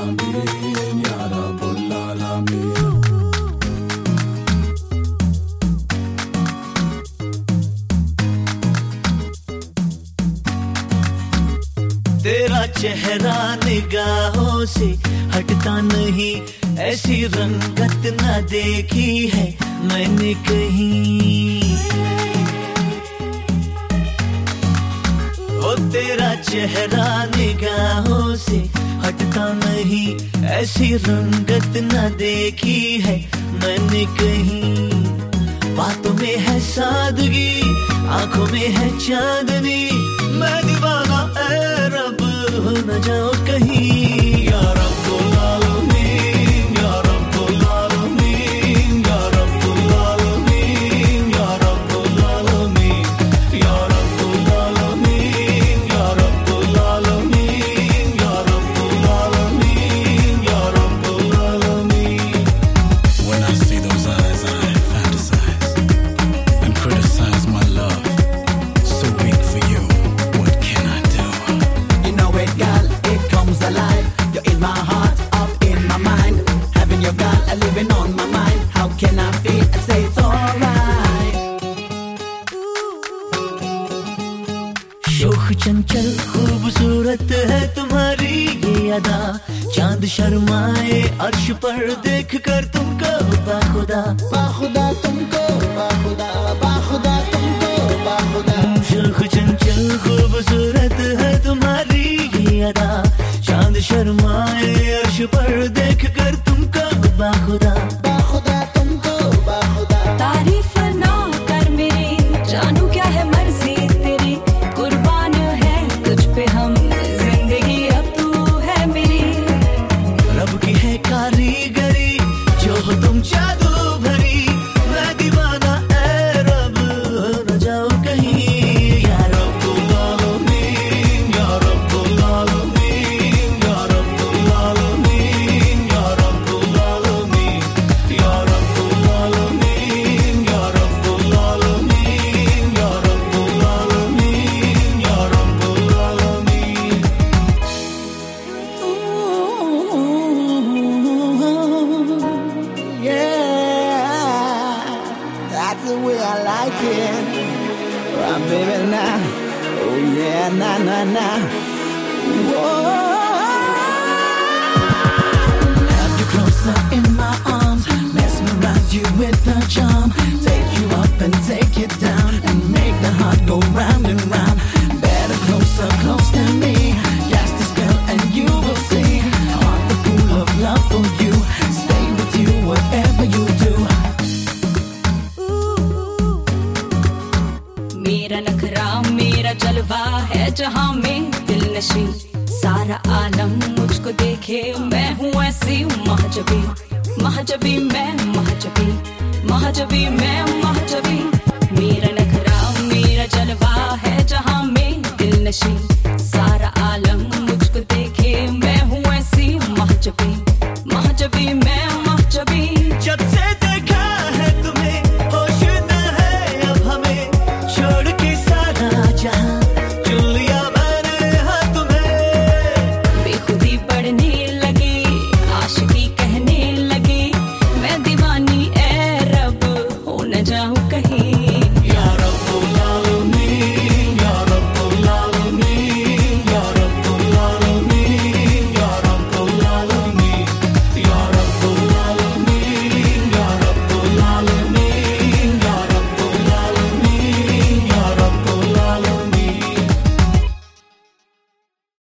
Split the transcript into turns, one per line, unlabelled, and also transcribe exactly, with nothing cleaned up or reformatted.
Alamin, Ya Rabbul Alamin.
तेरा चेहरा निगाहों से हटता नहीं, ऐसी रंगत ना देखी है मैंने कहीं। ओ तेरा चेहरा निगाहों से हटता नहीं, ऐसी रंगत ना देखी है मैंने कहीं। बातों में है सादगी, आंखों में है चांदनी, मैं दीवाना ऐ रब हो न जाओ कहीं। या रब्बुल आलमीन, या रब्बुल आलमीन, या रब्बुल आलमीन, या रब्बुल आलमीन, या रब्बुल आलमीन, या रब्बुल आलमीन, या रब्बुल आलमीन, या रब्बुल आलमीन।
When I see those eyes, I fantasize and criticize my love. So weak for you, what can I do?
You know it, girl, it comes alive. You're in my heart, up in my mind. Having your girl, a living on my mind. How can I feel and say it's alright?
शोख चंचल खूबसूरत है तुम्हारी ये अदा, चांद शर्माए अर्श पर देख कर तुमको बाखुदा।
बाखुदा तुमको, बाखुदा, बाखुदा तुमको, बाखुदा।
शोख चंचल खूबसूरत है तुम्हारी ये अदा, चांद शर्माए अर्श पर देख कर तुमको बाखुदा।
बाखुदा तुमको, बाखुदा।
तारीफ ना कर मेरी, जानू क्या है मर्जी तेरी, कुर्बान है तुझ पे हम, जिंदगी अब तू है मेरी।
रब की है कारीगरी, जो हो तुम जादू भरी, मैं दीवाना ऐ रब हो न जाओ कहीं। या रब्बुल आलमीन, या रब्बुल आलमीन, या रब्बुल आलमीन, या रब्बुल आलमीन, या रब्बुल आलमीन, या रब्बुल आलमीन, या रब्बुल आलमीन, या रब्बुल आलमीन।
Yeah, that's the way I like it. Oh, baby, now. Oh, yeah, na, na, na. Whoa. Have you closer in my arms, mesmerize you with the charm, take you up and take you down, and make the heart go round and round. Better closer, close to me, cast a spell and you will see, heart the pool of love for you, stay with you whatever you do.
मेरा नखरा मेरा जलवा है जहां में दिल नशी, सारा आलम मुझको देखे मैं हूँ ऐसी महजबी। महजबी मैं महजबी, महजबी मैं महजबी। मेरा नखरा मेरा जलवा है जहां में दिल नशी, सारा आलम मुझको देखे मैं हूँ ऐसी महजबी। महजबी मैं महजबी।
जब से देखा है तुम्हें होश न है अब हमें, छोड़ के सारा जहां चुन लिया मैंने हाँ तुम्हें।
बेखुदी बढ़ने लगी, आशिकी कहने लगी, मैं दीवानी ऐ रब हो न जाऊं कहीं।